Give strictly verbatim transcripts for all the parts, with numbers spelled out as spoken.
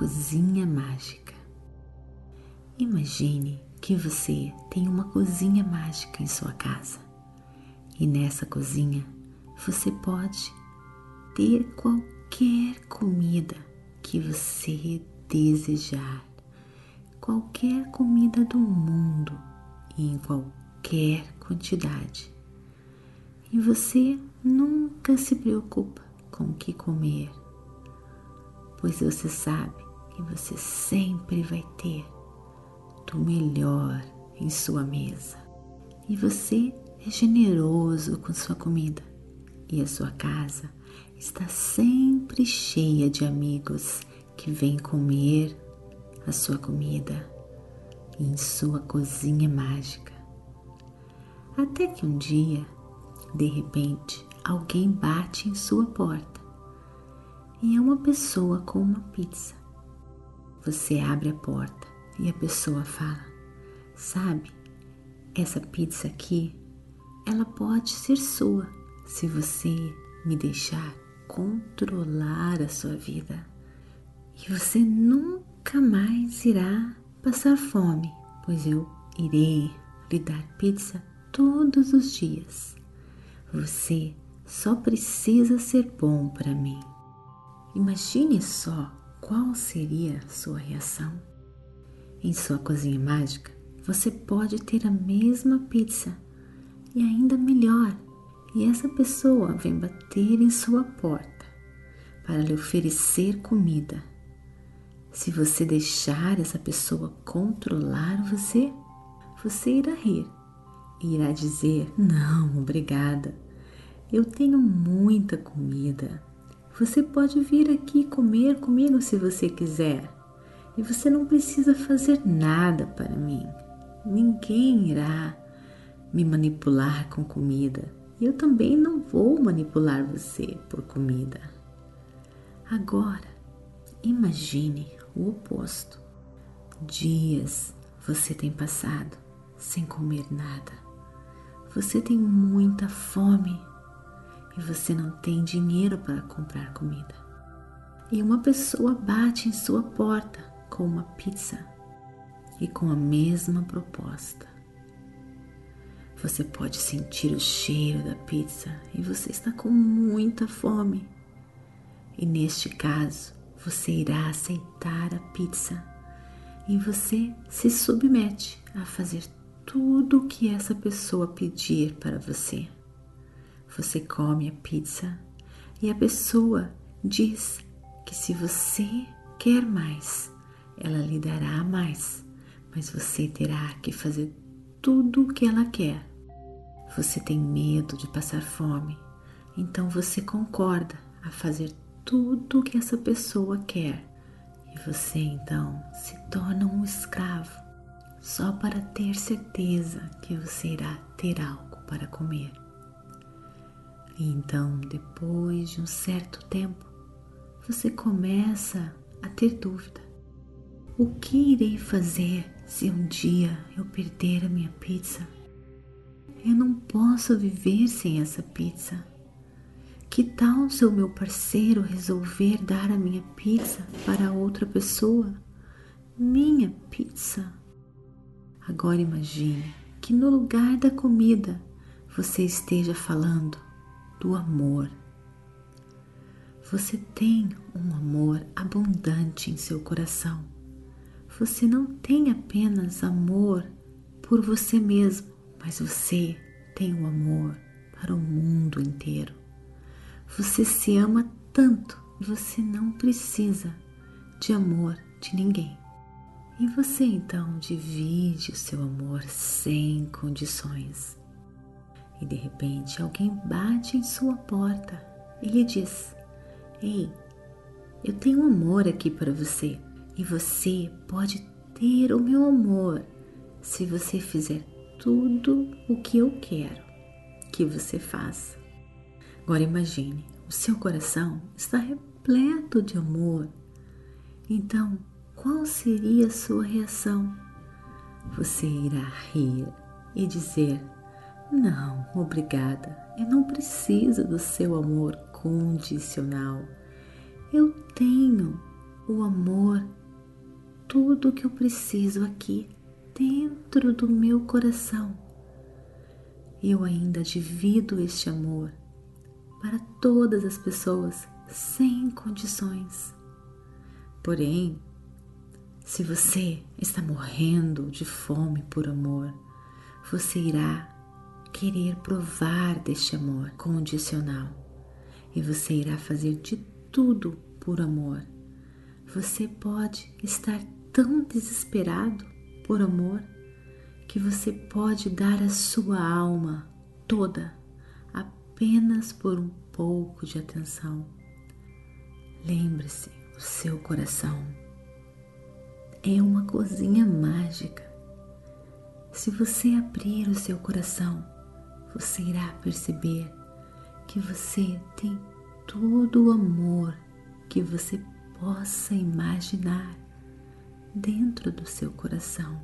cozinha mágica. Imagine que você tem uma cozinha mágica em sua casa e nessa cozinha você pode ter qualquer comida que você desejar, qualquer comida do mundo e em qualquer quantidade. E você nunca se preocupa com o que comer, pois você sabe que você sempre vai ter do melhor em sua mesa. E você é generoso com sua comida e a sua casa está sempre cheia de amigos que vêm comer a sua comida em sua cozinha mágica. Até que um dia, de repente, alguém bate em sua porta e é uma pessoa com uma pizza. Você abre a porta e a pessoa fala: sabe, essa pizza aqui, ela pode ser sua se você me deixar controlar a sua vida. E você nunca mais irá passar fome, pois eu irei lhe dar pizza todos os dias. Você só precisa ser bom para mim. Imagine só qual seria a sua reação. Em sua cozinha mágica, você pode ter a mesma pizza e ainda melhor. E essa pessoa vem bater em sua porta para lhe oferecer comida. Se você deixar essa pessoa controlar você, você irá rir e irá dizer: não, obrigada, eu tenho muita comida. Você pode vir aqui comer comigo se você quiser. E você não precisa fazer nada para mim. Ninguém irá me manipular com comida. E eu também não vou manipular você por comida. Agora, imagine o oposto. Dias você tem passado sem comer nada. Você tem muita fome e você não tem dinheiro para comprar comida. E uma pessoa bate em sua porta com uma pizza e com a mesma proposta. Você pode sentir o cheiro da pizza e você está com muita fome. E neste caso, você irá aceitar a pizza e você se submete a fazer tudo o que essa pessoa pedir para você. Você come a pizza e a pessoa diz que se você quer mais, ela lhe dará mais, mas você terá que fazer tudo o que ela quer. Você tem medo de passar fome, então você concorda a fazer tudo o que essa pessoa quer. E você então se torna um escravo, só para ter certeza que você irá ter algo para comer. E então, depois de um certo tempo, você começa a ter dúvida. O que irei fazer se um dia eu perder a minha pizza? Eu não posso viver sem essa pizza. Que tal se o meu parceiro resolver dar a minha pizza para outra pessoa? Minha pizza. Agora imagine que no lugar da comida você esteja falando do amor. Você tem um amor abundante em seu coração. Você não tem apenas amor por você mesmo, mas você tem um amor para o mundo inteiro. Você se ama tanto e você não precisa de amor de ninguém. E você então divide o seu amor sem condições. E de repente alguém bate em sua porta e lhe diz: ei, eu tenho amor aqui para você e você pode ter o meu amor se você fizer tudo o que eu quero que você faça. Agora imagine, o seu coração está repleto de amor. Então, qual seria a sua reação? Você irá rir e dizer: não, obrigada, eu não preciso do seu amor condicional. Eu tenho o amor, tudo o que eu preciso aqui dentro do meu coração. Eu ainda divido este amor para todas as pessoas sem condições. Porém, se você está morrendo de fome por amor, você irá querer provar deste amor condicional e você irá fazer de tudo por amor. Você pode estar tão desesperado por amor que você pode dar a sua alma toda apenas por um pouco de atenção. Lembre-se, o seu coração é uma cozinha mágica. Se você abrir o seu coração, você irá perceber que você tem todo o amor que você possa imaginar dentro do seu coração.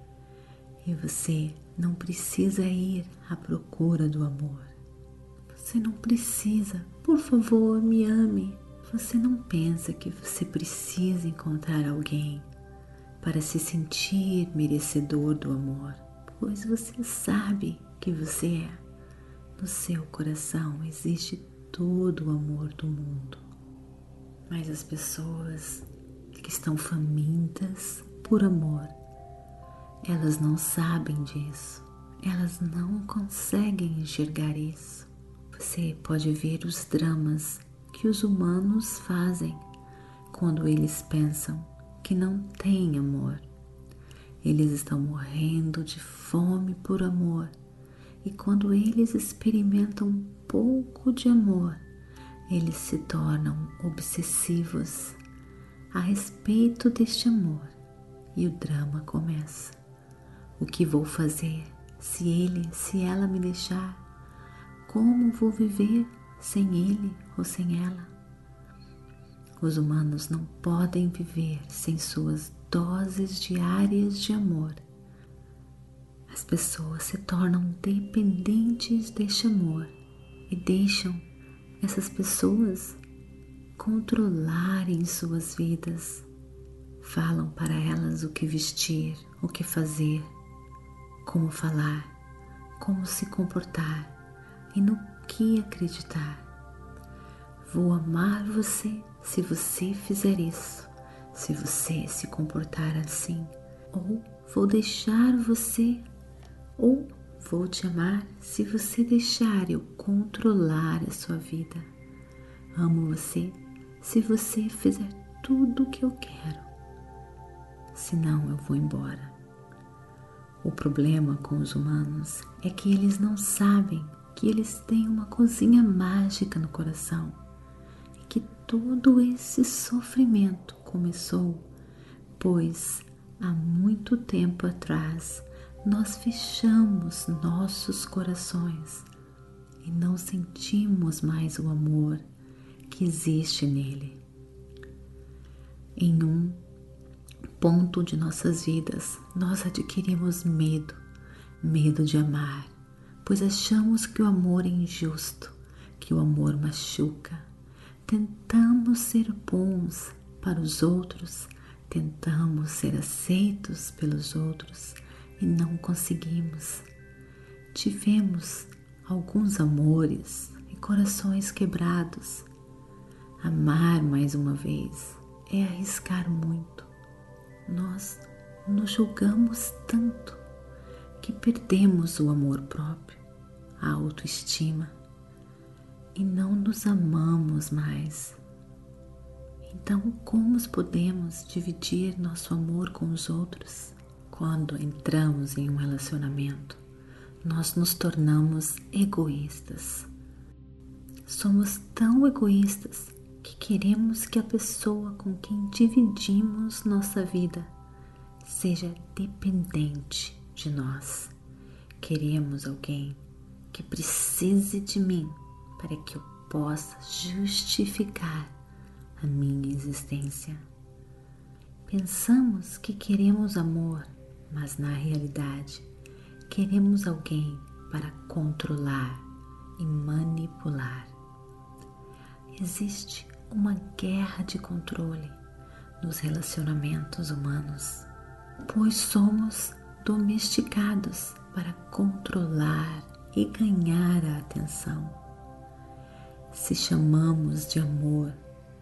E você não precisa ir à procura do amor. Você não precisa, por favor, me ame. Você não pensa que você precisa encontrar alguém para se sentir merecedor do amor, pois você sabe que você é. No seu coração existe todo o amor do mundo. Mas as pessoas que estão famintas por amor, elas não sabem disso, elas não conseguem enxergar isso. Você pode ver os dramas que os humanos fazem quando eles pensam que não têm amor. Eles estão morrendo de fome por amor e quando eles experimentam um pouco de amor, eles se tornam obsessivos a respeito deste amor e o drama começa. O que vou fazer se ele, se ela me deixar? Como vou viver sem ele ou sem ela? Os humanos não podem viver sem suas doses diárias de amor. As pessoas se tornam dependentes deste amor e deixam essas pessoas controlarem suas vidas. Falam para elas o que vestir, o que fazer, como falar, como se comportar e no que acreditar. Vou amar você se você fizer isso, se você se comportar assim, ou vou deixar você, ou vou te amar se você deixar eu controlar a sua vida. Amo você se você fizer tudo o que eu quero, senão eu vou embora. O problema com os humanos é que eles não sabem que eles têm uma cozinha mágica no coração e que todo esse sofrimento começou, pois há muito tempo atrás nós fechamos nossos corações e não sentimos mais o amor que existe nele. Em um ponto de nossas vidas, nós adquirimos medo, medo de amar, pois achamos que o amor é injusto, que o amor machuca. Tentamos ser bons para os outros, tentamos ser aceitos pelos outros e não conseguimos. Tivemos alguns amores e corações quebrados. Amar mais uma vez é arriscar muito. Nós nos julgamos tanto que perdemos o amor próprio, a autoestima e não nos amamos mais. Então, como podemos dividir nosso amor com os outros? Quando entramos em um relacionamento, nós nos tornamos egoístas. Somos tão egoístas que queremos que a pessoa com quem dividimos nossa vida seja dependente de nós. Queremos alguém que precise de mim para que eu possa justificar a minha existência. Pensamos que queremos amor, mas na realidade queremos alguém para controlar e manipular. Existe uma guerra de controle nos relacionamentos humanos, pois somos domesticados para controlar e ganhar a atenção. Se chamamos de amor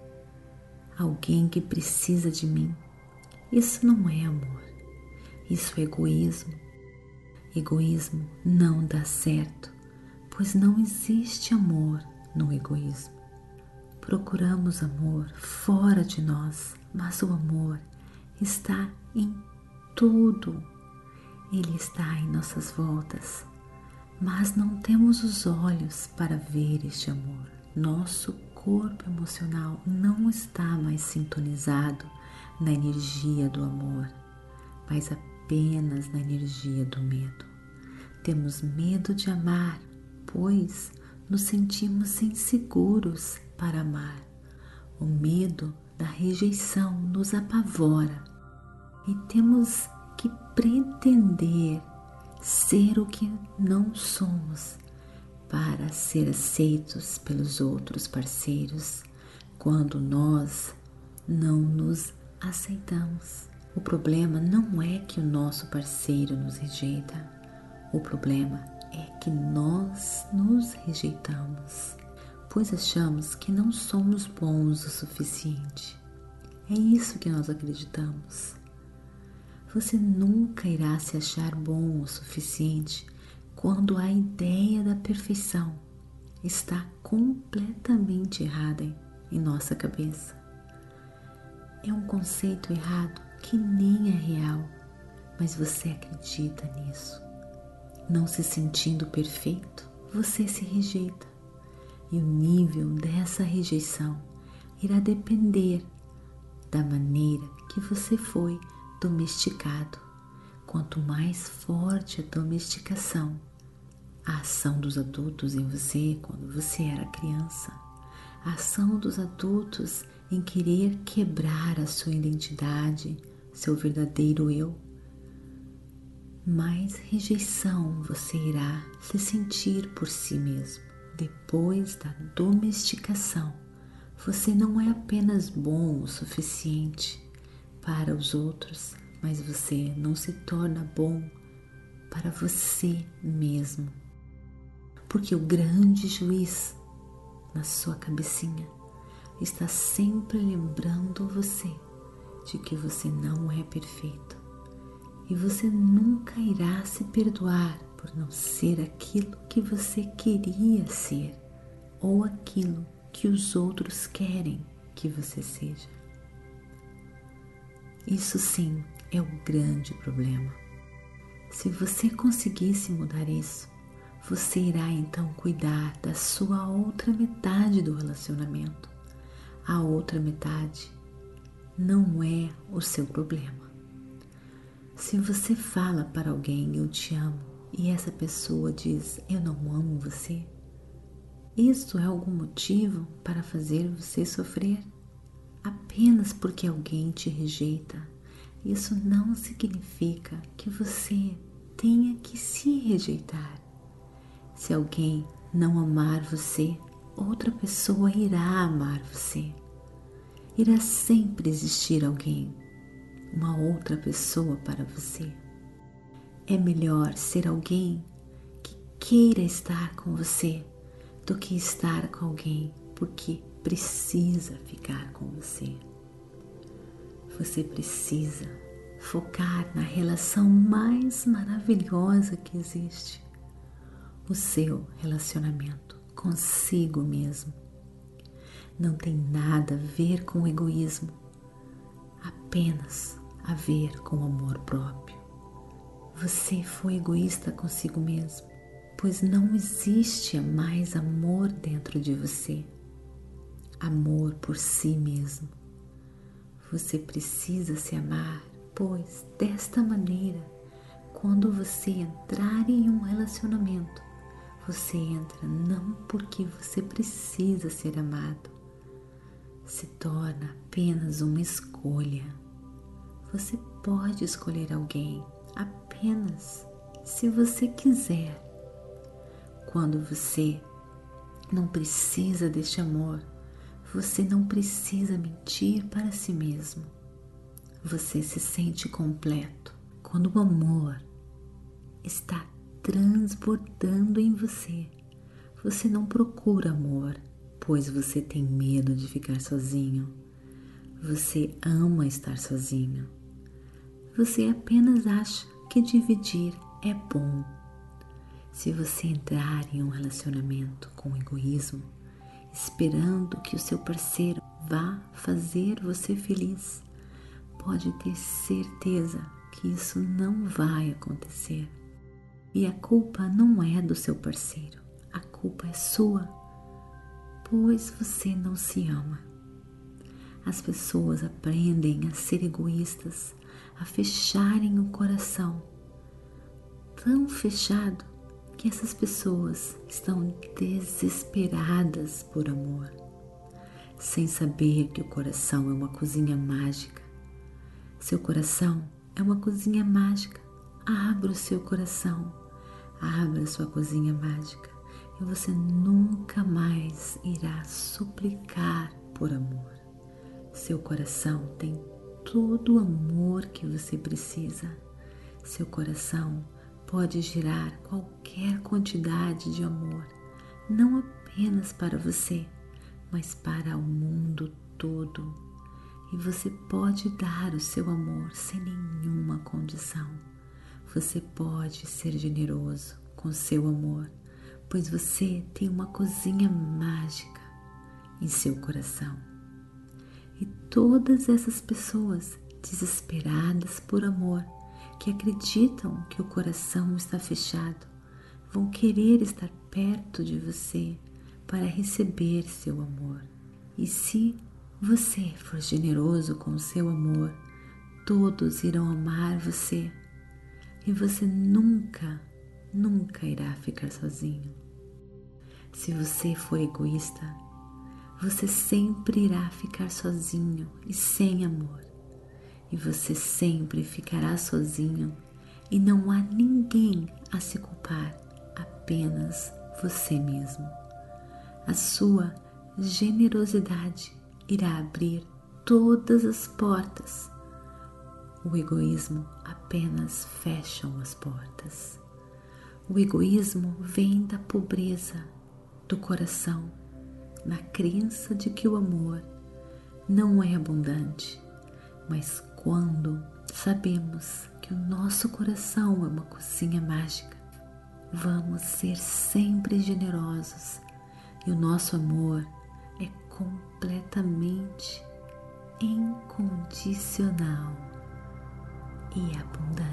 alguém que precisa de mim, isso não é amor, isso é egoísmo. Egoísmo não dá certo, pois não existe amor no egoísmo. Procuramos amor fora de nós, mas o amor está em tudo. Ele está em nossas voltas, mas não temos os olhos para ver este amor. Nosso corpo emocional não está mais sintonizado na energia do amor, mas apenas na energia do medo. Temos medo de amar, pois nos sentimos inseguros para amar. O medo da rejeição nos apavora e temos que pretender ser o que não somos para ser aceitos pelos outros parceiros quando nós não nos aceitamos. O problema não é que o nosso parceiro nos rejeita, o problema é que nós nos rejeitamos, pois achamos que não somos bons o suficiente. É isso que nós acreditamos. Você nunca irá se achar bom o suficiente quando a ideia da perfeição está completamente errada em nossa cabeça. É um conceito errado que nem é real, mas você acredita nisso. Não se sentindo perfeito, você se rejeita. E o nível dessa rejeição irá depender da maneira que você foi domesticado. Quanto mais forte a domesticação, a ação dos adultos em você quando você era criança, a ação dos adultos em querer quebrar a sua identidade, seu verdadeiro eu, mais rejeição você irá se sentir por si mesmo. Depois da domesticação, você não é apenas bom o suficiente para os outros, mas você não se torna bom para você mesmo. Porque o grande juiz na sua cabecinha está sempre lembrando você de que você não é perfeito. E você nunca irá se perdoar por não ser aquilo que você queria ser ou aquilo que os outros querem que você seja. Isso sim é o grande problema. Se você conseguisse mudar isso, você irá então cuidar da sua outra metade do relacionamento. A outra metade não é o seu problema. Se você fala para alguém eu te amo e essa pessoa diz eu não amo você, isso é algum motivo para fazer você sofrer? Apenas porque alguém te rejeita, isso não significa que você tenha que se rejeitar. Se alguém não amar você, outra pessoa irá amar você. Irá sempre existir alguém, uma outra pessoa para você. É melhor ser alguém que queira estar com você do que estar com alguém porque precisa ficar com você. Você precisa focar na relação mais maravilhosa que existe, o seu relacionamento consigo mesmo. Não tem nada a ver com egoísmo, apenas a ver com amor próprio. Você foi egoísta consigo mesmo, pois não existe mais amor dentro de você, amor por si mesmo. Você precisa se amar, pois desta maneira, quando você entrar em um relacionamento, você entra não porque você precisa ser amado, se torna apenas uma escolha. Você pode escolher alguém apenas se você quiser. Quando você não precisa deste amor, você não precisa mentir para si mesmo. você se sente completo. Quando o amor está transbordando em você, você não procura amor, pois você tem medo de ficar sozinho. Você ama estar sozinho. Você apenas acha que dividir é bom. Se você entrar em um relacionamento com egoísmo, esperando que o seu parceiro vá fazer você feliz, pode ter certeza que isso não vai acontecer. E a culpa não é do seu parceiro, a culpa é sua, pois você não se ama. As pessoas aprendem a ser egoístas, a fecharem o coração, tão fechado que essas pessoas estão desesperadas por amor, sem saber que o coração é uma cozinha mágica. Seu coração é uma cozinha mágica. Abra o seu coração, abra sua cozinha mágica e você nunca mais irá suplicar por amor. Seu coração tem todo o amor que você precisa. Seu coração pode gerar qualquer quantidade de amor, não apenas para você, mas para o mundo todo. E você pode dar o seu amor sem nenhuma condição. Você pode ser generoso com seu amor, pois você tem uma cozinha mágica em seu coração. E todas essas pessoas desesperadas por amor, que acreditam que o coração está fechado, vão querer estar perto de você para receber seu amor. E se você for generoso com o seu amor, todos irão amar você e você nunca, nunca irá ficar sozinho. Se você for egoísta, você sempre irá ficar sozinho e sem amor. E você sempre ficará sozinho e não há ninguém a se culpar, apenas você mesmo. A sua generosidade irá abrir todas as portas. O egoísmo apenas fecha as portas. O egoísmo vem da pobreza do coração, na crença de que o amor não é abundante. Mas quando sabemos que o nosso coração é uma cozinha mágica, vamos ser sempre generosos e o nosso amor é completamente incondicional e abundante.